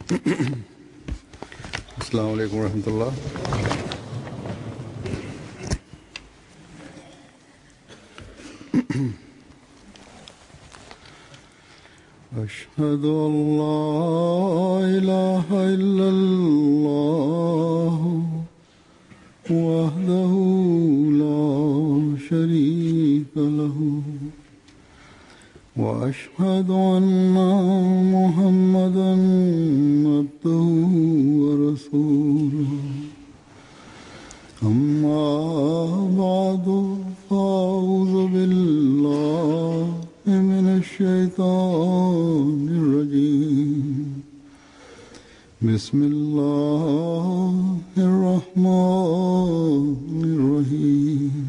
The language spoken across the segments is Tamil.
अस्सलामु अलैकुम रहमतुल्लाह। अशहदु अल्ला इलाहा इल्लल्लाह वहदहु ला शरीका लहु व अशहदु अन्ना मुहम्मदन अब्दुहु व रसूलुहु अम्मा बअदु फ़अऊज़ु बिल्लाहि मिनश शैतानिर रजीम बिस्मिल्लाहिर रहमानिर रहीम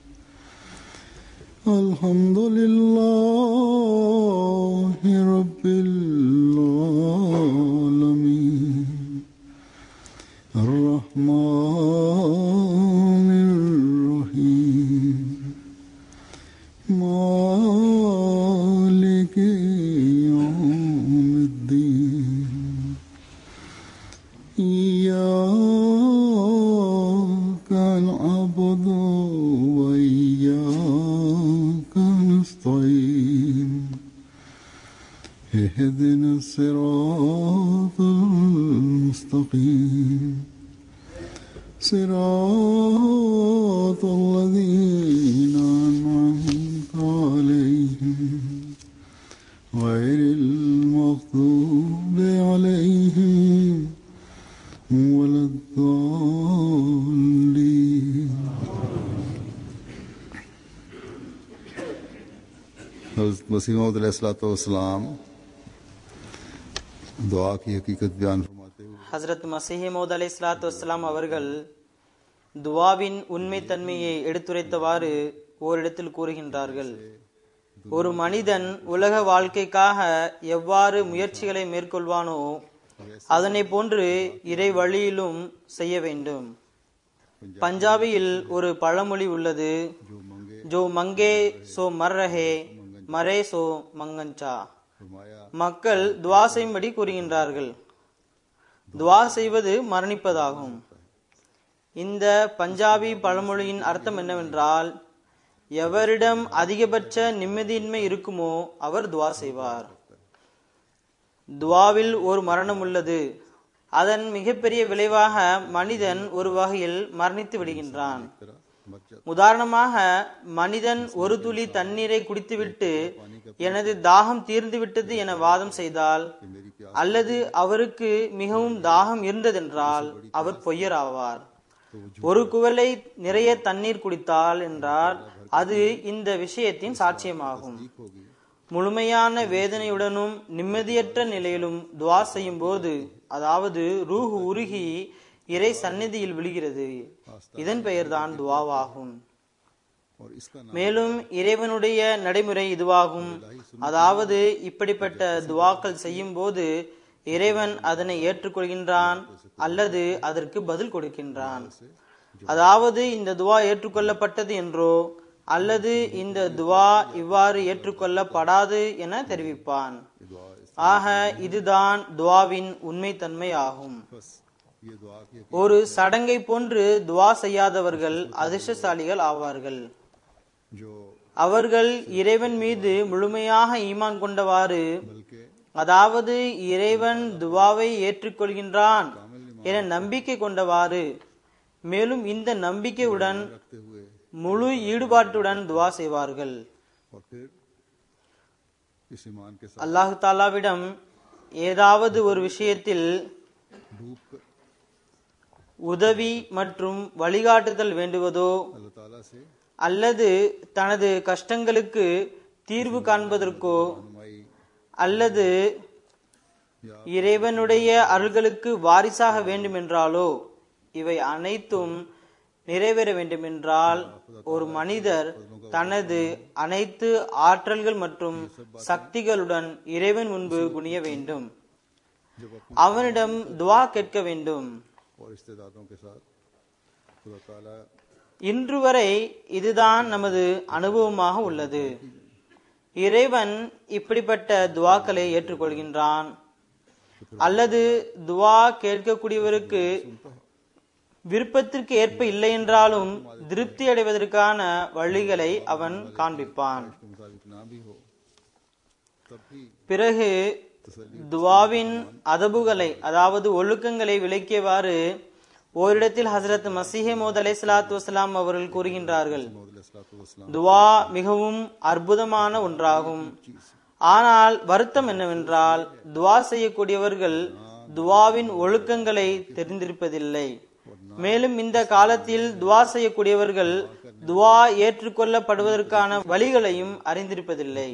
अल्हम्दुलिल्लाहि रब्बिल आलमीन अर्रहमानिर रहीम मालिकि यौमिद्दीन इय्याका नअबुदु व इय्याका नस्तईन इहदिनस सिरातल मुस्तकीम सिरातल लज़ीना अनअमता अलैहिम गैरिल मग़दूबि अलैहिम वलद्दाल्लीन। हज़रत मसीह मौऊद अलैहिस्सलाम दुआ की हकीकत बयान फरमाते हुए ஹஸ்ரத் மஸீஹ் மவ்ஊத் அலைஹிஸ்ஸலாத்து வஸ்ஸலாம் அவர்கள் துஆவின் உண்மை தன்மையை எடுத்துரைத்தவாறு ஓரிடத்தில் கூறுகின்றார்கள், ஒரு மனிதன் உலக வாழ்க்கைக்காக எவ்வாறு முயற்சிகளை மேற்கொள்வானோ அதனை போன்று இறை வழியிலும் செய்ய வேண்டும். பஞ்சாபியில் ஒரு பழமொழி உள்ளது, ஜோ மங்கே சோ மர் ரஹே மரே சோ மங்கஞ்சா. மக்கள் துவா செய்யும்படி கூறுகின்றார்கள். துவா செய்வது மரணிப்பதாகும். இந்த பஞ்சாபி பழமொழியின் அர்த்தம் என்னவென்றால், எவரிடம் அதிகபட்ச நிம்மதியின்மை இருக்குமோ அவர் துவா செய்வார். துவாவில் ஒரு மரணம் உள்ளது. அதன் மிகப்பெரிய விளைவாக மனிதன் ஒரு வகையில் மரணித்து விடுகின்றான். உதாரணமாக, மனிதன் ஒரு துளி தண்ணீரை குடித்துவிட்டு எனது தாகம் தீர்ந்து விட்டது என வாதம் செய்தால், அல்லது அவருக்கு மிகவும் தாகம் இருந்ததென்றால் அவர் பொய்யர் ஆவார். ஒரு குவளை நிறைய தண்ணீர் குடித்தால் என்றால் அது இந்த விஷயத்தின் சாட்சியமாகும். முழுமையான வேதனையுடனும் நிம்மதியற்ற நிலையிலும் துவா செய்யும் போது, அதாவது ரூஹ் உருகி இறை சந்நிதியில் விழுகிறது. இதன் பெயர்தான் துவாவாகும். மேலும் இறைவனுடைய நடைமுறை இதுவாகும். அதாவது இப்படிப்பட்ட துவாக்கள் செய்யும் போது இறைவன் அதனை ஏற்றுக்கொள்கின்றான் அல்லது அதற்கு பதில் கொடுக்கின்றான். அதாவது இந்த துவா ஏற்றுக்கொள்ளப்பட்டது என்றோ அல்லது இந்த துவா இவ்வாறு ஏற்றுக்கொள்ளப்படாது என தெரிவிப்பான். ஆக இதுதான் துவாவின் உண்மை தன்மை ஆகும். ஒரு சடங்கை போன்று துவா செய்யாதவர்கள் அதிர்ஷ்டசாலிகள் ஆவார்கள். அவர்கள் இறைவன் மீது முழுமையாக ஈமான் கொண்டவாறு, அதாவது இறைவன் துவாவை ஏற்றுக்கொள்கின்றான் என நம்பிக்கை கொண்டவாறு, மேலும் இந்த நம்பிக்கையுடன் முழு ஈடுபாட்டுடன் துவா செய்வார்கள். அல்லாஹு தாலாவிடம் ஏதாவது ஒரு விஷயத்தில் உதவி மற்றும் வழிகாட்டுதல் வேண்டுவதோ அல்லது தனது கஷ்டங்களுக்கு தீர்வு காண்பதற்கோ அல்லது இறைவனுடைய அருள்களுக்கு வாரிசாக வேண்டுமென்றாலோ, இவை அனைத்தும் நிறைவேற வேண்டுமென்றால் ஒரு மனிதர் தனது அனைத்து ஆற்றல்கள் மற்றும் சக்திகளுடன் இறைவன் முன்பு குனிய வேண்டும். அவனிடம் துவா கேட்க வேண்டும். இன்று வரை இதுதான் நமது அனுபவமாக உள்ளது. இறைவன் இப்படிப்பட்ட துவாக்களை ஏற்றுக்கொள்கின்றான். அல்லது துவா கேட்கக்கூடியவருக்கு விருப்பத்திற்கு ஏற்ப இல்லை என்றாலும் திருப்தி அடைவதற்கான வழிகளை அவன் காண்பிப்பான். के मुताबिक ना भी हो तब भी பிறகு துவாவின் அதபுகளை அதாவது ஒழுக்கங்களை விளக்கியவாறு ஓரிடத்தில் ஹசரத் மசீஹ் மௌஊத் அலைஹிஸ்ஸலாத்து வஸ்ஸலாம் அவர்கள் கூறுகின்றார்கள், துவா மிகவும் அற்புதமான ஒன்றாகும். ஆனால் வருத்தம் என்னவென்றால் துவா செய்யக்கூடியவர்கள் துவாவின் ஒழுக்கங்களை தெரிந்திருப்பதில்லை. மேலும் இந்த காலத்தில் துவா செய்யக்கூடியவர்கள் துவா ஏற்றுக்கொள்ளப்படுவதற்கான வழிகளையும் அறிந்திருப்பதில்லை.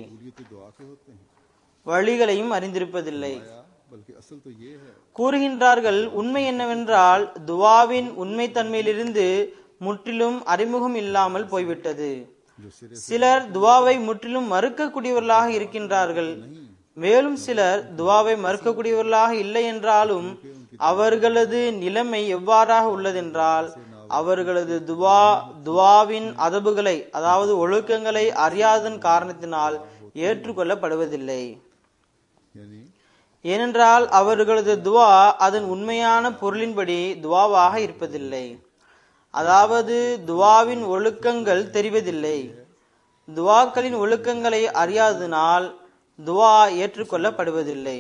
बल्कि असल तो ये है கூறுகின்றார்கள், உண்மை என்னவென்றால் துவாவின் உண்மை தன்மையிலிருந்து முற்றிலும் அறிமுகம் இல்லாமல் போய்விட்டது. சிலர் துவாவை முற்றிலும் மறுக்கக்கூடியவர்களாக இருக்கின்றார்கள். மேலும் சிலர் துவாவை மறுக்கக்கூடியவர்களாக இல்லை என்றாலும் அவர்களது நிலைமை எவ்வாறாக உள்ளதென்றால் அவர்களது துவாவின் அதபுகளை அதாவது ஒழுக்கங்களை அறியாதன் காரணத்தினால் ஏற்றுக்கொள்ளப்படுவதில்லை. ஏனென்றால் அவர்களது துவா அதன் உண்மையான பொருளின்படி துவாவாக இருப்பதில்லை. அதாவது துவாவின் ஒழுக்கங்கள் தெரிவதில்லை. துவாக்களின் ஒழுக்கங்களை அறியாததினால் துவா ஏற்றுக்கொள்ளப்படுவதில்லை.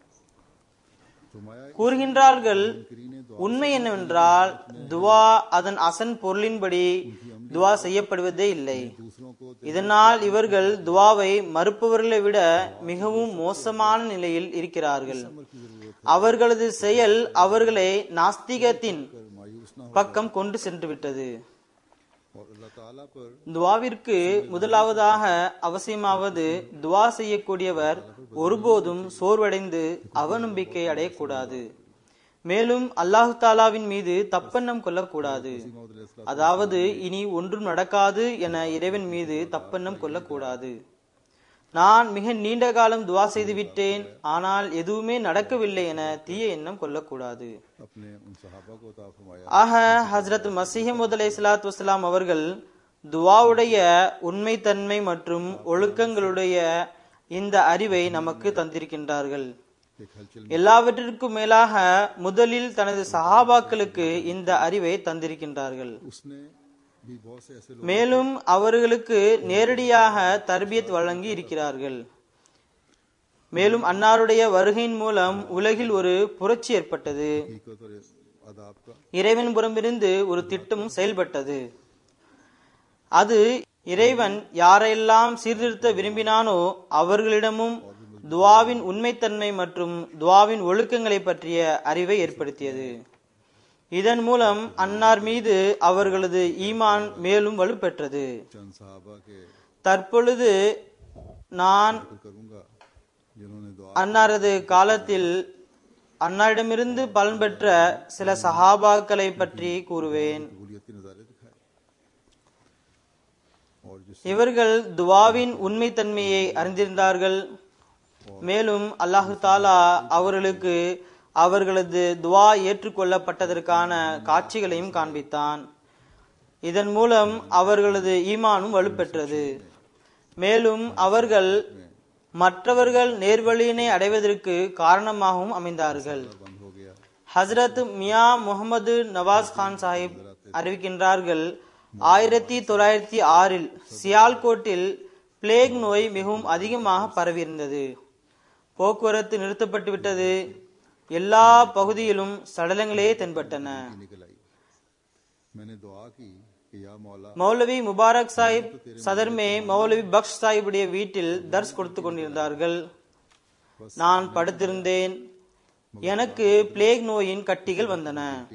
கூறுகின்றார்கள், உண்மை என்னவென்றால் துவா அதன் அசன் பொருளின்படி துவா செய்யப்படுவதே இல்லை. இதனால் இவர்கள் துவாவை மறுப்பவர்களை விட மிகவும் மோசமான நிலையில் இருக்கிறார்கள். அவர்களது செயல் அவர்களை நாஸ்திகத்தின் பக்கம் கொண்டு சென்று விட்டது. துவாவிற்கு முதலாவதாக அவசியமாவது துவா செய்யக்கூடியவர் ஒருபோதும் சோர்வடைந்து அவநம்பிக்கை அடையக்கூடாது. மேலும் அல்லாஹு தாலாவின் மீது தப்பெண்ணம் கொள்ளக்கூடாது. அதாவது இனி ஒன்றும் நடக்காது என இறைவன் மீது தப்பெண்ணம் கொள்ளக்கூடாது. நான் மிக நீண்ட காலம் துவா செய்து விட்டேன், ஆனால் எதுவுமே நடக்கவில்லை என தீய எண்ணம் கொள்ளக்கூடாது. ஆக ஹஜ்ரத் மசீஹ் மௌஊத் அலைஹிஸ்ஸலாத்து வஸ்ஸலாம் அவர்கள் துவாவுடைய உண்மை தன்மை மற்றும் ஒழுக்கங்களுடைய இந்த அறிவை நமக்கு தந்திருக்கின்றார்கள். எல்லாவற்றிற்கும் மேலாக முதலில் தனது சஹாபாக்களுக்கு இந்த அறிவை தந்திருக்கின்றார்கள். மேலும் அவர்களுக்கு நேரடியாக தர்பியத் வழங்கி இருக்கிறார்கள். மேலும் அன்னாருடைய வருகையின் மூலம் உலகில் ஒரு புரட்சி ஏற்பட்டது. இறைவன் புறமிருந்து ஒரு திட்டமும் செயல்பட்டது. அது இறைவன் யாரெல்லாம் சீர்திருத்த விரும்பினானோ அவர்களிடமும் துவாவின் உண்மைத்தன்மை மற்றும் துவாவின் ஒழுக்கங்களை பற்றிய அறிவை ஏற்படுத்தியது. இதன் மூலம் அன்னார் மீது அவர்களது ஈமான் மேலும் வலுப்பெற்றது. தற்பொழுது நான் அன்னாரது காலத்தில் அன்னாரிடமிருந்து பலன் பெற்ற சில சஹாபாக்களை பற்றி கூறுவேன். இவர்கள் துவாவின் உண்மை தன்மையை அறிந்திருந்தார்கள். மேலும் அல்லாஹு தாலா அவர்களுக்கு அவர்களது துவா ஏற்றுக்கொள்ளப்பட்டதற்கான காட்சிகளையும் காண்பித்தான். இதன் மூலம் அவர்களது ஈமானும் வலுப்பெற்றது. மேலும் அவர்கள் மற்றவர்கள் நேர்வழியினை அடைவதற்கு காரணமாகவும் அமைந்தார்கள். ஹசரத் மியா முகமது நவாஸ் கான் சாஹிப் அறிவிக்கின்றார்கள், 1906 சியால்கோட்டில் பிளேக் நோய் மிகவும் அதிகமாக பரவியிருந்தது. போக்குவரத்து நிறுத்தப்பட்டு விட்டது. எல்லா பகுதியிலும் சடலங்களே தென்பட்டன. மௌலவி முபாரக் சாஹிப் சதர்மே மௌலவி பக்ஷ் சாஹிபுடைய வீட்டில் தர்ஸ் கொடுத்து கொண்டிருந்தார்கள். நான் படுத்திருந்தேன். எனக்கு பிளேக் நோயின் கட்டிகள் வந்தன.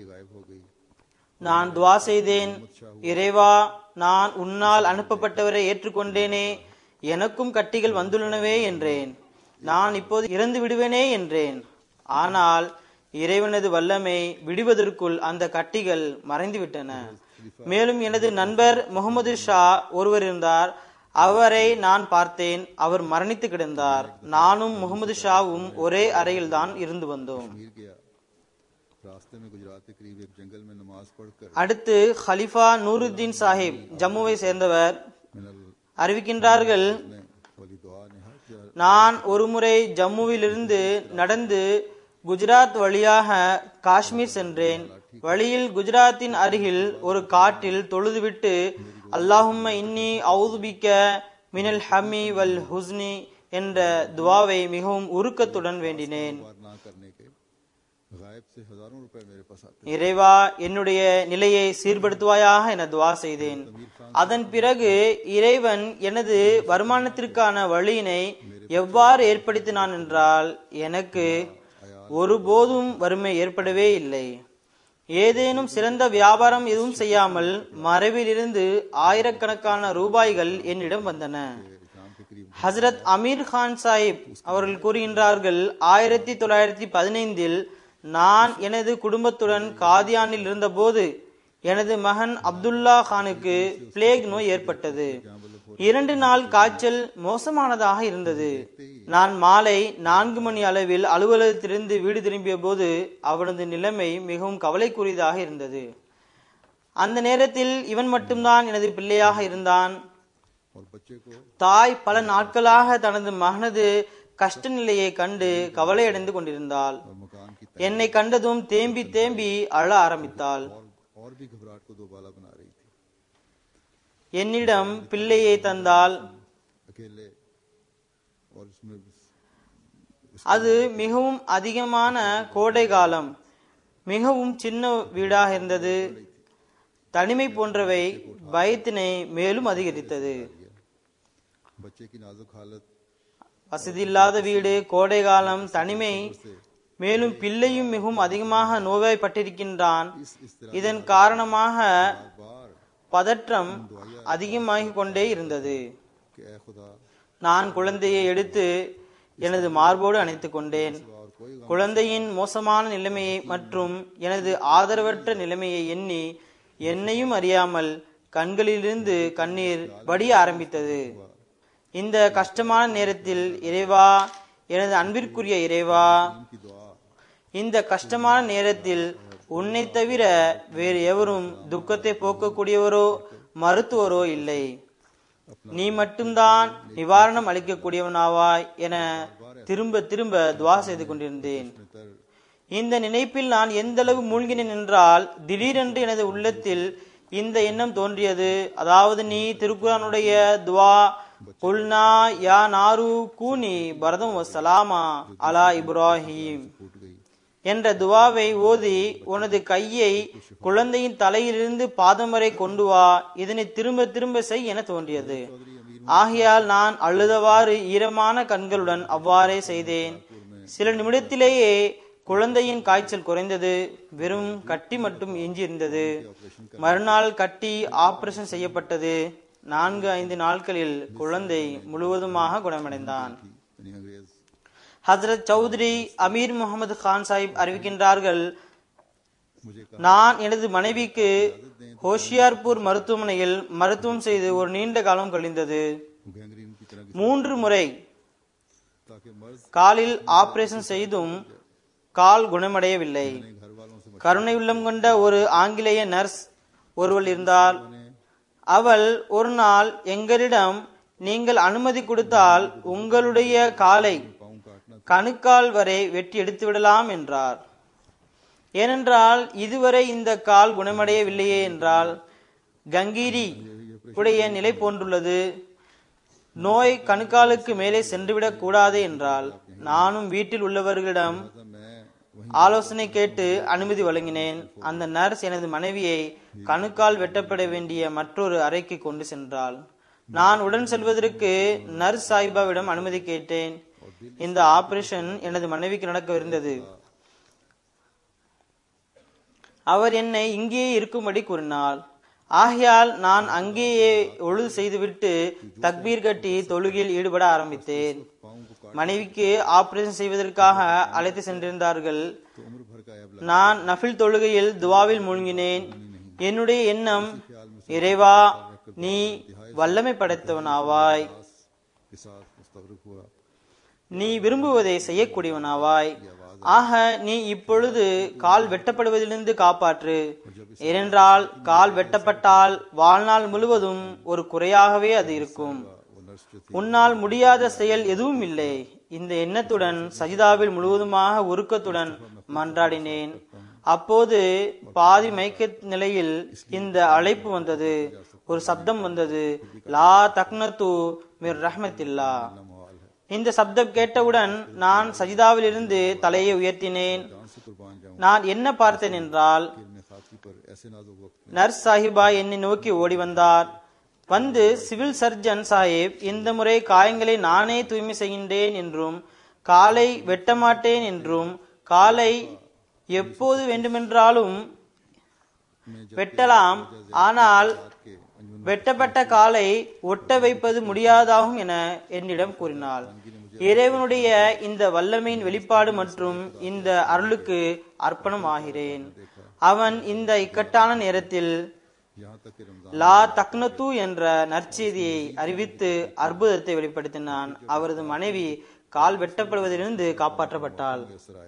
நான் துவா செய்தேன், இறைவா, நான் உன்னால் அனுப்பப்பட்டவரை ஏற்றுக்கொண்டேனே, எனக்கும் கட்டிகள் வந்துள்ளனவே என்றேன். நான் இப்போது இறந்து விடுவேனே என்றேன். ஆனால் இறைவனது வல்லமை விடுவதற்குள் அந்த கட்டிகள் மறைந்து விட்டன. மேலும் எனது நண்பர் முகமது ஷா ஒருவர் இருந்தார். அவரை நான் பார்த்தேன். அவர் மரணித்து கிடந்தார். நானும் முகமது ஷாவும் ஒரே அறையில் தான் இருந்து வந்தோம். அடுத்து ஹலிஃபா நூருத்தீன் சாஹிப் ஜம்முவை சேர்ந்தவர் அறிவிக்கின்றார்கள், நான் ஒருமுறை ஜம்முவிலிருந்து நடந்து குஜராத் வழியாக காஷ்மீர் சென்றேன். வழியில் குஜராத்தின் அருகில் ஒரு காட்டில் தொழுதுவிட்டு அல்லாஹும்ம இன்னி அவுதுபிக்க மினல் ஹம்மி வல் ஹுஸ்னி என்ற துவாவை மிகவும் உருக்கத்துடன் வேண்டினேன். இறைவா, என்னுடைய நிலையை சீர்படுத்துவாயாக என துவா செய்தேன். அதன் பிறகு இறைவன் எனது வருமானத்திற்கான வழியினை எவ்வாறு ஏற்படுத்தினான் என்றால், எனக்கு ஒருபோதும் வறுமை ஏற்படவே இல்லை. ஏதேனும் சிறந்த வியாபாரம் எதுவும் செய்யாமல் மறைவிலிருந்து ஆயிரக்கணக்கான ரூபாய்கள் என்னிடம் வந்தன. ஹசரத் அமீர் கான் சாஹிப் அவர்கள் கூறுகின்றார்கள், 1915 நான் எனது குடும்பத்துடன் காதியானில் இருந்தபோது எனது மகன் அப்துல்லா கானுக்கு பிளேக் நோய் ஏற்பட்டது. 2 நாள் காய்ச்சல் மோசமானதாக இருந்தது. நான் மாலை 4 மணி அளவில் அலுவலகத்திலிருந்து வீடு திரும்பிய போது அவனது நிலைமை மிகவும் கவலைக்குரியதாக இருந்தது. அந்த நேரத்தில் இவன் மட்டும்தான் எனது பிள்ளையாக இருந்தான். தாய் பல நாட்களாக தனது மகனது கஷ்ட நிலையை கண்டு கவலையடைந்து கொண்டிருந்தாள். என்னை கண்டதும் தேம்பி தேம்பி அழ ஆரம்பித்தாள். என்னிடம் பிள்ளையை தந்தால் அது மிகவும் அதிகமான கோடை காலம், மிகவும் சின்ன வீடாக இருந்தது. தனிமை போன்றவை பயத்தினை மேலும் அதிகரித்தது. வசதி இல்லாத வீடு, கோடை காலம், தனிமை, மேலும் பிள்ளையும் மிகவும் அதிகமாக நோய்வாய்ப்பட்டிருக்கின்றான். இதன் காரணமாக பதற்றம் அதிகமாகிக் கொண்டே இருந்தது. நான் குழந்தையை எடுத்து எனது மார்போடு அணைத்துக் கொண்டேன். குழந்தையின் மோசமான நிலைமையை மற்றும் எனது ஆதரவற்ற நிலைமையை எண்ணி என்னையும் அறியாமல் கண்களிலிருந்து கண்ணீர் வடிய ஆரம்பித்தது. இந்த கஷ்டமான நேரத்தில், இறைவா, எனது அன்பிற்குரிய இறைவா, இந்த கஷ்டமான நேரத்தில் உன்னை தவிர வேறு எவரும் துக்கத்தை போக்கக்கூடியவரோ மருத்துவரோ இல்லை. நீ மட்டும்தான் நிவாரணம் அளிக்கக்கூடியவனாவாய் என திரும்ப திரும்ப துவா செய்து கொண்டிருந்தேன். இந்த நினைப்பில் நான் எந்த அளவு மூழ்கினேன் என்றால், திடீரென்று எனது உள்ளத்தில் இந்த எண்ணம் தோன்றியது. அதாவது, நீ திருக்குரானுடைய துவா குல்னா யா நாரு கூனி பரதம் வசலாமா அலா இப்ராஹிம் என்ற துவாவை ஓதி உனது கையை குழந்தையின் தலையிலிருந்து பாதம் வரை கொண்டு வா, இதனை திரும்ப திரும்ப செய் என தோன்றியது. ஆகையால் நான் அழுதவாறு ஈரமான கண்களுடன் அவ்வாறே செய்தேன். சில நிமிடத்திலேயே குழந்தையின் காய்ச்சல் குறைந்தது. வெறும் கட்டி மட்டும் எஞ்சியிருந்தது. மறுநாள் கட்டி ஆபரேஷன் செய்யப்பட்டது. 4-5 நாட்களில் குழந்தை முழுவதுமாக குணமடைந்தான். ஹசரத் சௌத்ரி அமீர் முகமது கான் சாஹிப் அறிவிக்கின்றார்கள், நான் எனது மனைவிக்கு ஹோஷியார்பூர் மருத்துவமனையில் மருத்துவம் செய்து ஒரு நீண்ட காலம் கழிந்தது. 3 முறை காலில் ஆபரேஷன் செய்தும் கால் குணமடையவில்லை. கருணை உள்ளம் கொண்ட ஒரு ஆங்கிலேய நர்ஸ் ஒருவள் இருந்தால், அவள் ஒரு நாள் எங்களிடம், நீங்கள் அனுமதி கொடுத்தால் உங்களுடைய காலை கணுக்கால் வரை வெட்டி எடுத்து விடலாம் என்றார். ஏனென்றால் இதுவரை இந்த கால் குணமடையவில்லையே என்றால் கங்கீரி உடைய நிலை போன்றுள்ளது. நோய் கணுக்காலுக்கு மேலே சென்றுவிடக் கூடாது என்றால் நானும் வீட்டில் உள்ளவர்களிடம் ஆலோசனை கேட்டு அனுமதி வழங்கினேன். அந்த நர்ஸ் எனது மனைவியை கணுக்கால் வெட்டப்பட வேண்டிய மற்றொரு அறைக்கு கொண்டு சென்றாள். நான் உடன் செல்வதற்கு நர்ஸ் சாஹிபாவிடம் அனுமதி கேட்டேன். இந்த ஆபரேஷன் எனது மனைவிக்கு நடக்கவிருந்தது. அவர் என்னை இங்கேயே இருக்கும்படி கூறினார். ஆகையால் நான் அங்கேயே ஒழுது செய்துவிட்டு தக்பீர் கட்டி தொழுகையில் ஈடுபட ஆரம்பித்தேன். மனைவிக்கு ஆபரேஷன் செய்வதற்காக அழைத்து சென்றிருந்தார்கள். நான் நஃபில் தொழுகையில் துவாவில் மூழ்கினேன். என்னுடைய எண்ணம், இறைவா, நீ வல்லமை படைத்தவனாவாய், நீ விரும்புவதை செய்யக்கூடியவனாவாய். ஆக நீ இப்பொழுது கால் வெட்டப்படுவதிலிருந்து காப்பாற்று. ஏனென்றால் கால் வெட்டப்பட்டால் வாழ்நாள் முழுவதும் ஒரு குறையாகவே அது இருக்கும். உன்னால் முடியாத செயல் எதுவும் இல்லை. இந்த எண்ணத்துடன் சஜிதாவில் முழுவதுமாக உருக்கத்துடன் மன்றாடினேன். அப்போது பாதி மயக்க நிலையில் இந்த அழைப்பு வந்தது, ஒரு சப்தம் வந்தது, லா தக்னது மிர் ரஹ்மத்தில்லா. இந்த சப்தம் கேட்டவுடன் நான் சஜிதாவில் இருந்து தலையை உயர்த்தினேன். நான் என்ன பார்த்தேன் என்றால், நர்ஸ் சாஹிபா என்னை நோக்கி ஓடி வந்தார். வந்து சிவில் சர்ஜன் சாஹிப், இந்த முறை காயங்களை நானே தூய்மை செய்கின்றேன் என்றும் காலை வெட்டமாட்டேன் என்றும் காலை எப்போது வேண்டுமென்றாலும் வெட்டலாம், ஆனால் வெட்டப்பட்ட காலை ஒட்ட வைப்பது முடியாதாகும் என என்னிடம் கூறினாள். இறைவனுடைய இந்த வல்லமையின் வெளிப்பாடு மற்றும் இந்த அருளுக்கு அர்ப்பணம் ஆகிறேன். அவன் இந்த இக்கட்டான நேரத்தில் லா தக்னது என்ற நற்செய்தியை அறிவித்து அற்புதத்தை வெளிப்படுத்தினான். அவரது மனைவி கால் வெட்டப்படுவதிலிருந்து காப்பாற்றப்பட்டாள்.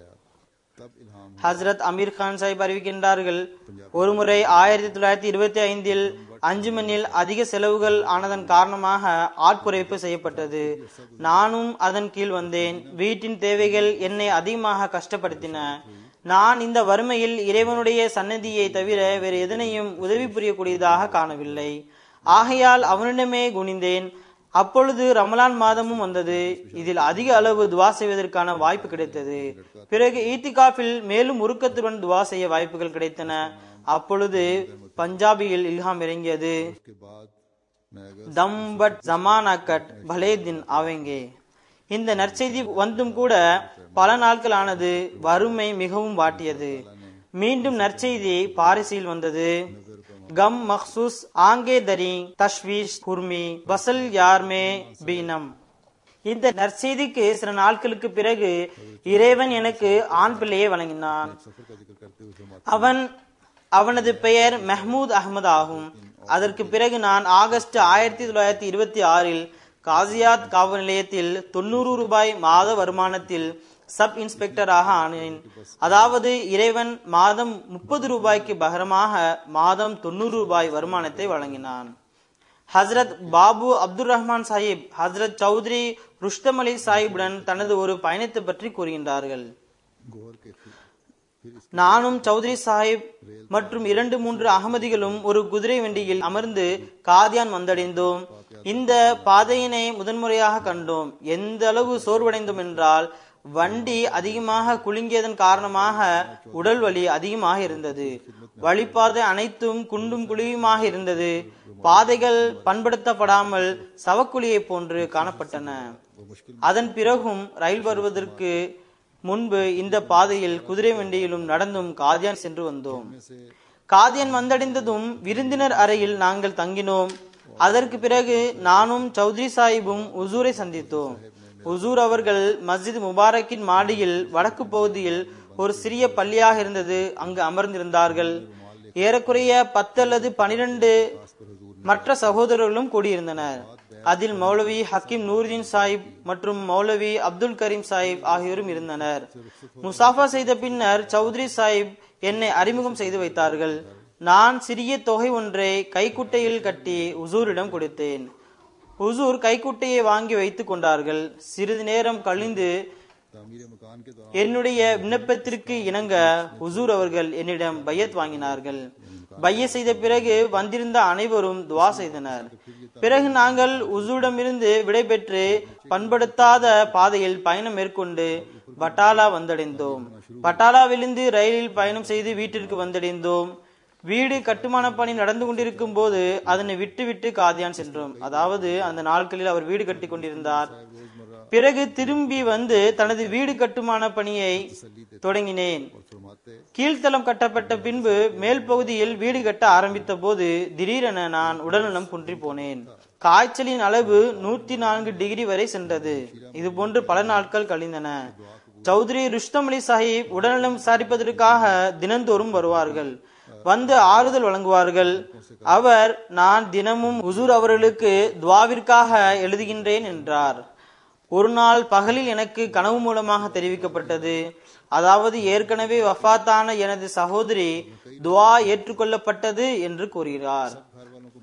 ஹசரத் அமீர் கான் சாஹிப் அறிவிக்கின்றார்கள், ஒருமுறை 1925 அஞ்சுமனில் அதிக செலவுகள் ஆனதன் காரணமாக ஆட்குறைப்பு செய்யப்பட்டது. நானும் அதன் கீழ் வந்தேன். வீட்டின் தேவைகள் என்னை அதிகமாக கஷ்டப்படுத்தின. நான் இந்த வறுமையில் இறைவனுடைய சன்னதியை தவிர வேறு எதனையும் உதவி புரியக்கூடியதாக காணவில்லை. ஆகையால் அவனிடமே குனிந்தேன். அப்பொழுது ரமலான் மாதமும் வந்தது. இதில் அதிக அளவு துவா செய்வதற்கான வாய்ப்பு கிடைத்தது. பிறகு ஈத்திகாஃபில் மேலும் உருக்கத்துடன் துவா செய்ய வாய்ப்புகள் கிடைத்தன. அப்பொழுது பஞ்சாபியில் இல்ஹாம் இறங்கியது, தம் பட் ஜமானா கட் பலே தின் ஆவேங்கே. இந்த நற்செய்தி வந்தும் கூட பல நாட்கள் ஆனது. வறுமை மிகவும் வாட்டியது. மீண்டும் நற்செய்தி பாரிசில் வந்தது. கம் மக்சூஸ் ஆங்கே தரி தஷ்வீஷ் குர்மி பசல் யார்மே பீனம். இந்த நற்செய்திக்கு சில நாட்களுக்கு பிறகு இறைவன் எனக்கு ஆண் பிள்ளையை வழங்கினான். அவனது பெயர் மெஹமூத் அஹமது ஆகும். அதற்கு பிறகு நான் ஆகஸ்ட் 1926 காசியாத் காவல் நிலையத்தில் 90 ரூபாய் மாத வருமானத்தில் சப் இன்ஸ்பெக்டராக ஆனேன். அதாவது இறைவன் மாதம் 30 ரூபாய்க்கு பகரமாக மாதம் 90 ரூபாய் வருமானத்தை வழங்கினான். ஹசரத் பாபு அப்துல் ரஹ்மான் சாஹிப் ஹசரத் சௌத்ரி ருஷ்தம் அலி சாஹிப்புடன் தனது ஒரு பயணத்தை பற்றி கூறுகின்றார்கள். நானும் சௌத்ரி சாஹிப் மற்றும் 2-3 அகமதிகளும் ஒரு குதிரை வண்டியில் அமர்ந்து காதியான் வந்தடைந்தோம். இந்த பாதையினை முதன்முறையாக கண்டோம். எந்த அளவு சோர்வடைந்தோம் என்றால், வண்டி அதிகமாக குலுங்கியதன் காரணமாக உடல் வலி அதிகமாக இருந்தது. வழிபாதை அனைத்தும் குண்டும் குழியுமாக இருந்தது. பாதைகள் பண்படுத்தப்படாமல் சவக்குழியை போன்று காணப்பட்டன. அதன் பிறகும் ரயில் வருவதற்கு முன்பு இந்த பாதையில் குதிரை வண்டியிலும் நடந்தும் காதியான் சென்று வந்தோம். காதியான் வந்தடைந்ததும் விருந்தினர் அறையில் நாங்கள் தங்கினோம். அதற்கு பிறகு நானும் சௌத்ரி சாஹிப்பும் உசூரை சந்தித்தோம். உசூர் அவர்கள் மஸ்ஜித் முபாரக்கின் மாடியில் வடக்கு பகுதியில் ஒரு சிறிய பள்ளியாக இருந்தது, அங்கு அமர்ந்திருந்தார்கள். ஏறக்குறைய 10 அல்லது 12 மற்ற சகோதரர்களும் கூடியிருந்தனர். அதில் மௌலவி ஹக்கீம் நூர்தீன் சாஹிப் மற்றும் மௌலவி அப்துல் கரீம் சாஹிப் ஆகியோரும் இருந்தனர். முசாஃபா செய்த பின்னர் சௌத்ரி சாஹிப் என்னை அறிமுகம் செய்து வைத்தார்கள். நான் சிறிய தொகை ஒன்றை கைக்குட்டையில் கட்டி உசூரிடம் கொடுத்தேன். உசூர் கைக்குட்டையை வாங்கி வைத்துக் கொண்டார்கள். சிறிது நேரம் கழிந்து என்னுடைய விண்ணப்பத்திற்கு இணங்க உசூர் அவர்கள் என்னிடம் பையத் வாங்கினார்கள். பைய செய்த பிறகு வந்திருந்த அனைவரும் துவா செய்தனர். பிறகு நாங்கள் உசூரிடமிருந்து விடைபெற்று பண்படுத்தாத பாதையில் பயணம் மேற்கொண்டு பட்டாலா வந்தடைந்தோம். பட்டாலாவிலிருந்து ரயிலில் பயணம் செய்து வீட்டிற்கு வந்தடைந்தோம். வீடு கட்டுமான பணி நடந்து கொண்டிருக்கும் போது அதனை விட்டு காதியான் சென்றோம். அதாவது அந்த நாட்களில் அவர் வீடு கட்டி கொண்டிருந்தார். பிறகு திரும்பி வந்து தனது வீடு கட்டுமான பணியை தொடங்கினேன். கீழ்த்தளம் கட்டப்பட்ட பின்பு மேல் பகுதியில் வீடு கட்ட ஆரம்பித்த போது திடீரென நான் உடல்நலம் குன்றி போனேன். காய்ச்சலின் அளவு 104 டிகிரி வரை சென்றது. இது போன்று பல நாட்கள் கழிந்தன. சௌத்ரி ருஷ்தம் அலி சாஹிப் உடல்நலம் விசாரிப்பதற்காக தினந்தோறும் வருவார்கள். வந்து ஆறுதல் வழங்குவார்கள். அவர், நான் தினமும் ஹுசூர் அவர்களுக்கு துவாவிற்காக எழுதுகின்றேன் என்றார். ஒரு நாள் பகலில் எனக்கு கனவு மூலமாக தெரிவிக்கப்பட்டது. அதாவது ஏற்கனவே வஃபாத்தான எனது சகோதரி துவா ஏற்றுக்கொள்ளப்பட்டது என்று கூறுகிறார்.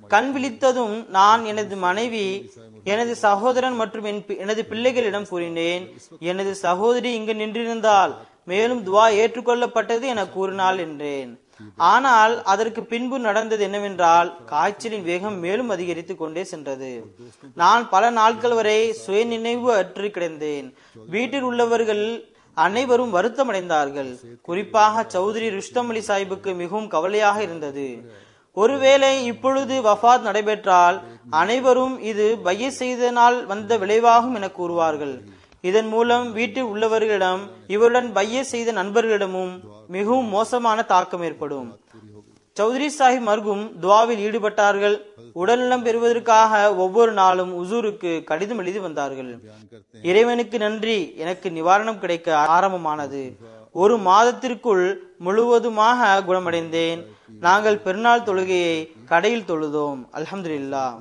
கண் விழித்ததும் நான் எனது மனைவி, எனது சகோதரன் மற்றும் எனது பிள்ளைகளிடம் கூறினேன், எனது சகோதரி இங்கு நின்றிருந்தால் மேலும் துவா ஏற்றுக்கொள்ளப்பட்டது என கூறினாள் என்றேன். ஆனால் அதற்கு பின்பு நடந்தது என்னவென்றால், காய்ச்சலின் வேகம் மேலும் அதிகரித்துக் கொண்டே சென்றது. நான் பல நாட்கள் வரை சுய நினைவு அற்று கிடந்தேன். வீட்டில் உள்ளவர்கள் அனைவரும் வருத்தமடைந்தார்கள். குறிப்பாக சௌத்ரி ருஷ்தம் அலி சாஹிபுக்கு மிகவும் கவலையாக இருந்தது. ஒருவேளை இப்பொழுது வஃபாத் நடைபெற்றால் அனைவரும் இது பைய செய்தனால் வந்த விளைவாகும் என கூறுவார்கள். இதன் மூலம் வீட்டில் உள்ளவர்களிடம் இவருடன் பைய செய்த நண்பர்களிடமும் மிகவும் மோசமான தாக்கம் ஏற்படும். சௌத்ரி சாஹிப் மர்கும் துவாவில் ஈடுபட்டார்கள். உடல்நலம் பெறுவதற்காக ஒவ்வொரு நாளும் உசூருக்கு கடிதம் எழுதி வந்தார்கள். இறைவனுக்கு நன்றி, எனக்கு நிவாரணம் கிடைக்க ஆரம்பமானது. ஒரு மாதத்திற்குள் முழுவதுமாக குணமடைந்தேன். நாங்கள் பெருநாள் தொழுகையை கடையில் தொழுதோம். அல்ஹம்துலில்லாஹ்.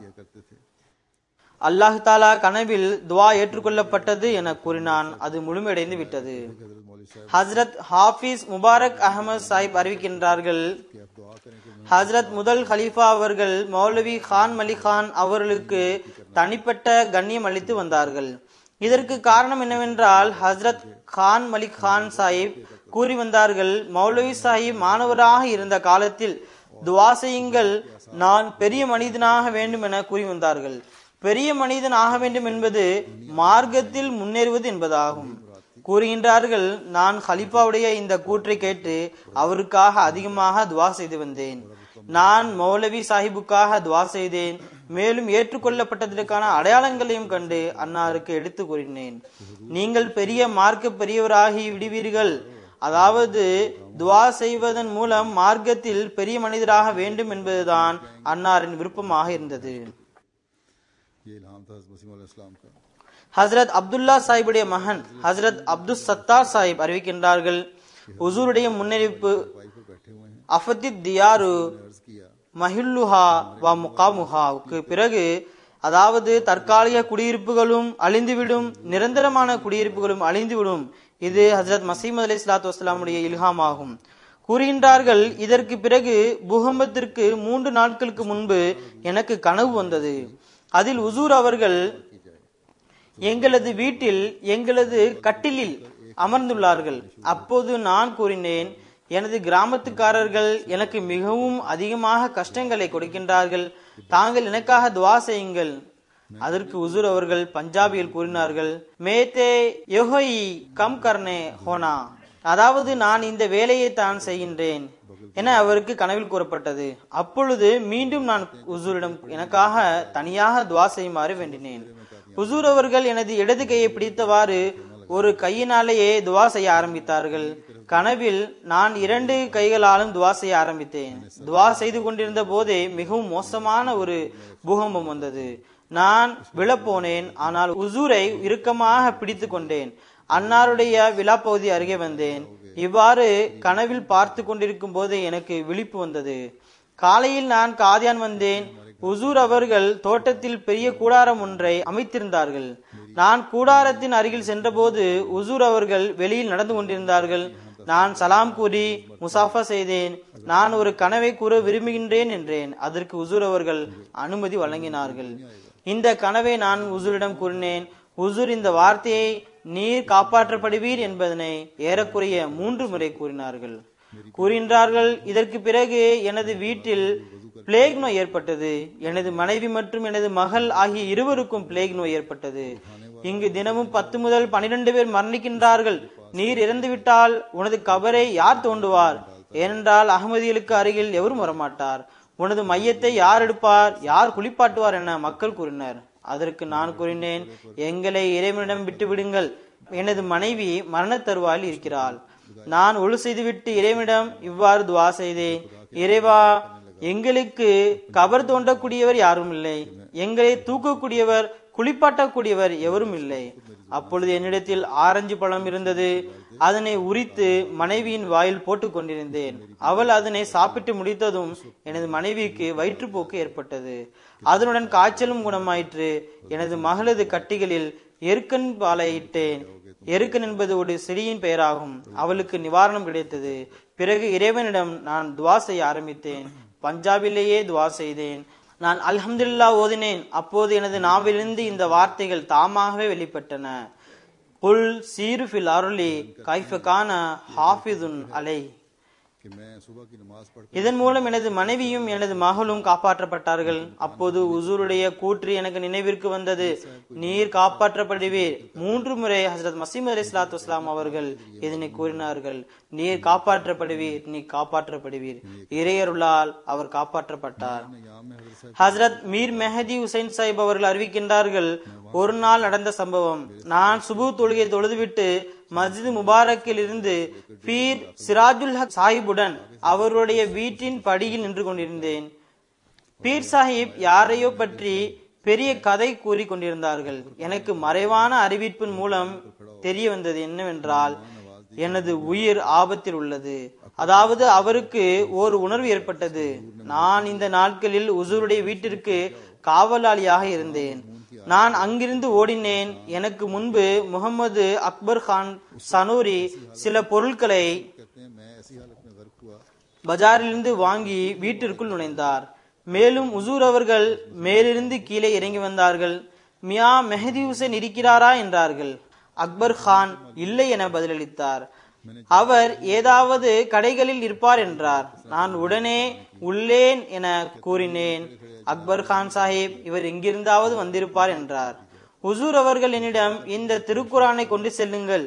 அல்லாஹ் தாலா கனவில் துவா ஏற்றுக்கொள்ளப்பட்டது என கூறினான். அது முழுமையடைந்து விட்டது. ஹஸ்ரத் ஹாஃபிஸ் முபாரக் அஹமது சாஹிப் அறிவிக்கின்றார்கள், ஹஸ்ரத் முதல் ஹலீஃபா அவர்கள் மௌலவி கான் மலிக் கான் அவர்களுக்கு தனிப்பட்ட கண்ணியம் அளித்து வந்தார்கள். இதற்கு காரணம் என்னவென்றால், ஹஸ்ரத் கான் மலிக் கான் சாஹிப் கூறி வந்தார்கள், மௌலவி சாஹிப் மாணவராக இருந்த காலத்தில் துவா செய்யுங்கள், நான் பெரிய மனிதனாக வேண்டும் என கூறி வந்தார்கள். பெரிய மனிதன் ஆக வேண்டும் என்பது மார்க்கத்தில் முன்னேறுவது என்பதாகும். கூறுகின்றார்கள், நான் ஹலிஃபாவுடைய இந்த கூற்றை கேட்டு அவருக்காக அதிகமாக துவா செய்து வந்தேன். நான் மௌலவி சாஹிபுக்காக துவா செய்தேன். மேலும் ஏற்றுக்கொள்ளப்பட்டதற்கான அடையாளங்களையும் கண்டு அன்னாருக்கு எடுத்து கூறினேன். நீங்கள் பெரிய மார்க்க பெரியவராகி விடுவீர்கள். அதாவது துவா செய்வதன் மூலம் மார்க்கத்தில் பெரிய மனிதராக வேண்டும் என்பதுதான் அன்னாரின் விருப்பமாக இருந்தது. ஹசரத் அப்துல்லா சாஹிபுடைய மகன் ஹசரத் அப்துல் சத்தார் சாஹிப் அறிவிக்கின்றார்கள், உசூருடைய முன்னறிவிப்பு அஃபத்தித் தியாரு மஹில்லுஹா வ முகாமுஹாவுக்கு பிறகு, அதாவது தற்காலிக குடியிருப்புகளும் அழிந்துவிடும், நிரந்தரமான குடியிருப்புகளும் அழிந்துவிடும். இது ஹசரத் மசீமது அலைஹிஸ்ஸலாத்து வஸ்ஸலாமுடைய இல்ஹாம் ஆகும். கூறுகின்றார்கள், இதற்கு பிறகு பூகம்பத்திற்கு 3 நாட்களுக்கு முன்பு எனக்கு கனவு வந்தது. அதில் உசூர் அவர்கள் எங்களது வீட்டில் எங்களது கட்டிலில் அமர்ந்துள்ளார்கள். அப்போது நான் கூறினேன், எனது கிராமத்துக்காரர்கள் எனக்கு மிகவும் அதிகமாக கஷ்டங்களை கொடுக்கின்றார்கள், தாங்கள் எனக்காக துவா செய்யுங்கள். அதற்கு உசூர் அவர்கள் பஞ்சாபியில் கூறினார்கள், மேத்தே யொஹோயி கம் கர்னே ஹோனா, அதாவது நான் இந்த வேலையை தான் செய்கின்றேன் என அவருக்கு கனவில் கூறப்பட்டது. அப்பொழுது மீண்டும் நான் உசூரிடம் எனக்காக தனியாக துவா செய்யுமாறு வேண்டினேன். உசூர் அவர்கள் எனது இடது கையை பிடித்தவாறு ஒரு கையினாலேயே துவா செய்ய ஆரம்பித்தார்கள். கனவில் நான் 2 கைகளாலும் துவா செய்ய ஆரம்பித்தேன். துவா செய்து கொண்டிருந்த போதே மிகவும் மோசமான ஒரு பூகம்பம் வந்தது. நான் விழப்போனேன். ஆனால் உசூரை இறுக்கமாக பிடித்து கொண்டேன். அன்னாருடைய விழா பகுதி அருகே வந்தேன். இவ்வாறு கனவில் பார்த்து கொண்டிருக்கும் போது எனக்கு விழிப்பு வந்தது. காலையில் நான் காதியான் வந்தேன். உசூர் அவர்கள் தோட்டத்தில் பெரிய கூடாரம் ஒன்றை அமைத்திருந்தார்கள். நான் கூடாரத்தின் அருகில் சென்றபோது உசூர் அவர்கள் வெளியில் நடந்து கொண்டிருந்தார்கள். நான் சலாம் கூறி முசாஃபா செய்தேன். நான் ஒரு கனவை கூற விரும்புகின்றேன் என்றேன். அதற்கு உசூர் அவர்கள் அனுமதி வழங்கினார்கள். இந்த கனவை நான் உசூரிடம் கூறினேன். உசூர் இந்த வார்த்தையை நீர் காப்பாற்றப்படுவீர் என்பதனை ஏறக்குறைய 3 முறை கூறினார்கள். கூறுகின்றார்கள், இதற்கு பிறகு எனது வீட்டில் பிளேக் நோய் ஏற்பட்டது. எனது மனைவி மற்றும் எனது மகள் ஆகிய இருவருக்கும் பிளேக் நோய் ஏற்பட்டது. இங்கு தினமும் 10 முதல் 12 பேர் மரணிக்கின்றார்கள். நீர் இறந்துவிட்டால் உனது கபரை யார் தோண்டுவார்? ஏனென்றால் அகமதிகளுக்கு அருகில் எவரும் வரமாட்டார். உனது மையத்தை யார் எடுப்பார், யார் குளிப்பாட்டுவார் என மக்கள் கூறினர். அதற்கு நான் கூறினேன், எங்களை இறைவனிடம் விட்டு விடுங்கள். எனது மனைவி மரண தருவாயில் இருக்கிறாள். நான் ஒழு செய்துவிட்டு இறைவனிடம் இவ்வாறு துவா செய்தேன், இறைவா, எங்களுக்கு கபர் தோண்டக்கூடியவர் யாரும் இல்லை, எங்களை தூக்கக்கூடியவர் குளிப்பாட்டக்கூடியவர் எவரும் இல்லை. அப்பொழுது என்னிடத்தில் ஆரஞ்சு பழம் இருந்தது. அதனை உரித்து மனைவியின் வாயில் போட்டுக் கொண்டிருந்தேன். அவள் அதனை சாப்பிட்டு முடித்ததும் எனது மனைவிக்கு வயிற்றுப்போக்கு ஏற்பட்டது. அதனுடன் காய்ச்சலும் குணமாயிற்று. எனது மகளது கட்டிகளில் எருக்கன் பாலையிட்டேன். எருக்கன் என்பது ஒரு செடியின் பெயராகும். அவளுக்கு நிவாரணம் கிடைத்தது. பிறகு இறைவனிடம் நான் துவா செய்ய ஆரம்பித்தேன். பஞ்சாபிலேயே துவா செய்தேன். நான் அல்ஹம்துலில்லாஹ் ஓதினேன். அப்போது எனது நாவிலிருந்து இந்த வார்த்தைகள் தாமாகவே வெளிப்பட்டன. குல் சீரு ஃபில் அர்லி கைஃப கான ஹாஃபிதுன் அலை. कि मैं सुबह की नमाज पढ़ இதன் மூலம் எனது மனைவியும் எனது மகளும் காப்பாற்றப்பட்டார்கள். அப்போது உசூருடைய கூற்று எனக்கு நினைவிற்கு வந்தது, நீர் காப்பாற்றப்படுவீர். 3 முறை ஹஜ்ரத் மஸீஹ் அலைஹிஸ்ஸலாத்து வஸ்ஸலாம் அவர்கள் இதனை கூறினார்கள். நீர் காப்பாற்றப்படுவீர், நீ காப்பாற்றப்படுவீர். இறையருளால் அவர் காப்பாற்றப்பட்டார். ஹஜ்ரத் மீர் மெஹதி உசைன் சாஹிப் அவர்கள் அறிவிக்கின்றார்கள், ஒரு நாள் நடந்த சம்பவம். நான் சுபு தொழுகை தொழுதுவிட்டு மஸ்ஜித் முபாரக்கில் இருந்து பீர் சிராஜுல் ஹக் சாஹிபுடன் அவருடைய வீட்டின் படியில் நின்று கொண்டிருந்தேன். பீர் சாஹிப் யாரையோ பற்றி பெரிய கதை கூறி கொண்டிருந்தார்கள். எனக்கு மறைவான அறிவிப்பின் மூலம் தெரிய வந்தது என்னவென்றால், எனது உயிர் ஆபத்தில் உள்ளது. அதாவது அவருக்கு ஓர் உணர்வு ஏற்பட்டது. நான் இந்த நாட்களில் உசூருடைய வீட்டிற்கு காவலாளியாக இருந்தேன். நான் அங்கிருந்து ஓடினேன். எனக்கு முன்பு முகமது அக்பர் கான் சனூரி சில பொருட்களை பஜாரிலிருந்து வாங்கி வீட்டிற்குள் நுழைந்தார். மேலும் உசூர் அவர்கள் மேலிருந்து கீழே இறங்கி வந்தார்கள். மியா மெஹதி ஹுசைன் இருக்கிறாரா என்றார்கள். அக்பர் கான் இல்லை என பதிலளித்தார். அவர் ஏதாவது கடைகளில் இருப்பார் என்றார். நான் உடனே உள்ளேன் என கூறினேன். அக்பர் கான் சாஹிப் இவர் எங்கிருந்தாவது வந்திருப்பார் என்றார். ஹுசூர் அவர்கள் என்னிடம் இந்த திருக்குரானை கொண்டு செல்லுங்கள்,